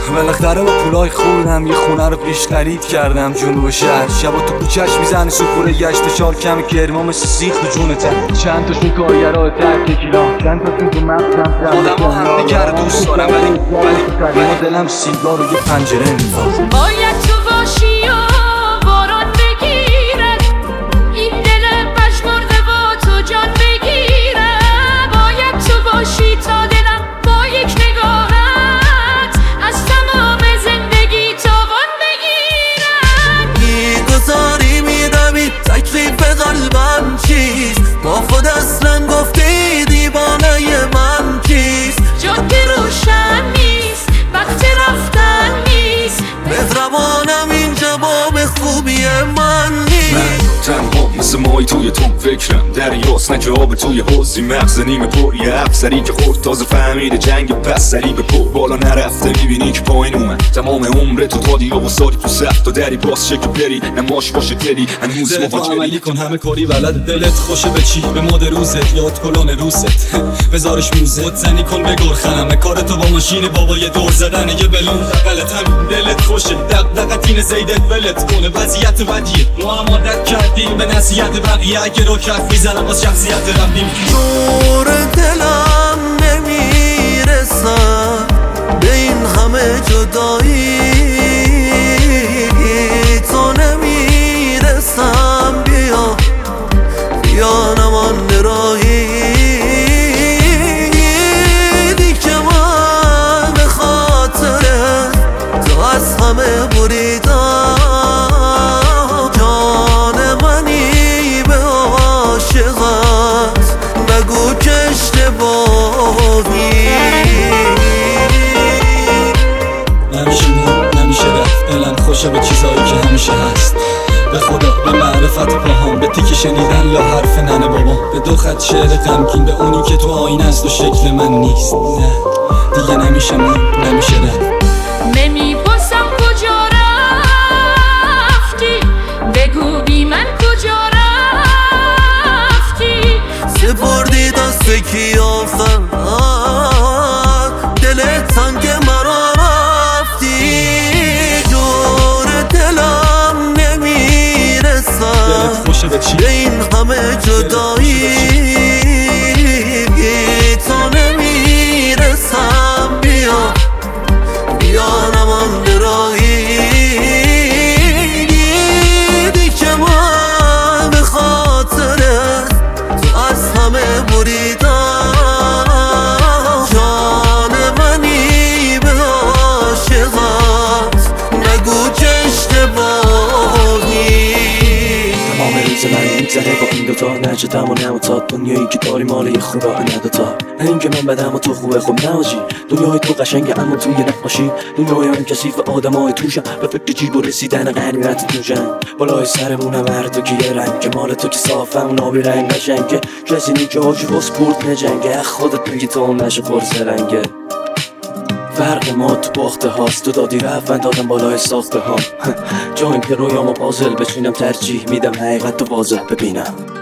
بالاخره با پولای خوردم یه خونه رو پیش خرید کردم جنوب شهر. شبا تو کوچه‌اش میزنی سوپور گشت شال کم کرما مثل سیخ تو جونتن. چند تاشون کارگرها تک تکیلا، چند تاشون تو مغزم آدم ها هم دیگر دوست دارم ولی دلم سیگار و یه پنجره میفازم. باید تو باشی و باران بگیرد این دل پشمرده با تو جان بگیرد. باید تو باشی تا دلم با یک نگاهت از تمام زندگی تاوان بگیرد. میگذاری میروی تکلیف قلبم چیست؟ با خود اصلا گفتی دیوانه من کیست؟ جاده روشن نیست وقت رفتن نیست، مهربانم این جواب خوبی من نیست. تنها مثل مایی توی تو فکرم دریاست، نه که آب توی حوضی مغز نیمه پر یه افسری که خورد تازه فهمیده جنگ پس سری به پر بالا نرفته میبینی که پایین اومد. تمام عمر تو دادی و سالی تو سخت و دری باز چه که بری نماش باشه دلی هنوز مواجهی. عملی کن همه کاری بلد، دلت خوشه به چی به مد روزت یاد کلان روست بذارش موزه خود زنی کن بگور خنمه کار تو با ماشین بابا یه دور زدن یه بلون دقلت همین دلت خوشه دقدقتین زیدت ولت کنه وضعیت بدیه ما هم عادت کردیم به نصیحت بقیه اگه رو کف میزنم باز شخصیت رفتیم دور دلم نمیرسم به این همه جدایی تو نمیرسم بیا نمان راهی دیگه من به خاطر تو از همه بریدم جان منی به عاشقت نگو که اشتباهی نمیشه رفت دلم خوشه به چیزایی که همیشه هست به خدا به معرفت پاهام به تیک شنیدن یا حرف ننه بابا به دو خط شعر غمگین به اونی که تو آینه است و شکل من نیست. نه دیگه نمیشه رفت نمیپرسم کجا رفتی بگو بی من کجا رفتی. سپردی دست کیافم دلت تنگ مرا رفتی دور دلم نمیرسم دلت خوشه به چی؟ به این همه جدایی تو نمیرسم بیا نمان راهی دیگه من به خاطر تو از همه بریدم جان منی به عاشقت نگو که اشتباهی. تمام روز من میگذره با این دوتا نجدم و نموتا دنیایی که داری مال یه خوبه نداتا نه اینکه من بدم و تو خوبه خب نهاجی دنیای تو قشنگه اما توی نقاشی دنیای من کثیف آدمای توشم به فکر جیب و رسیدن غنیمت نوشن بالای سرمونم هر تو که یه رنگ مال تو که صافم نابی رنگ قشنگه کسی نیکه هاشی با سپورت نجنگه خودت میگی تو نشه خورس رنگه فرق ما تو باخته هاست تو دادی رفت من دادم بالای ساخته هام جا این که رویامو پازل بچینم ترجیح میدم حقیقت تو واضح ببینم.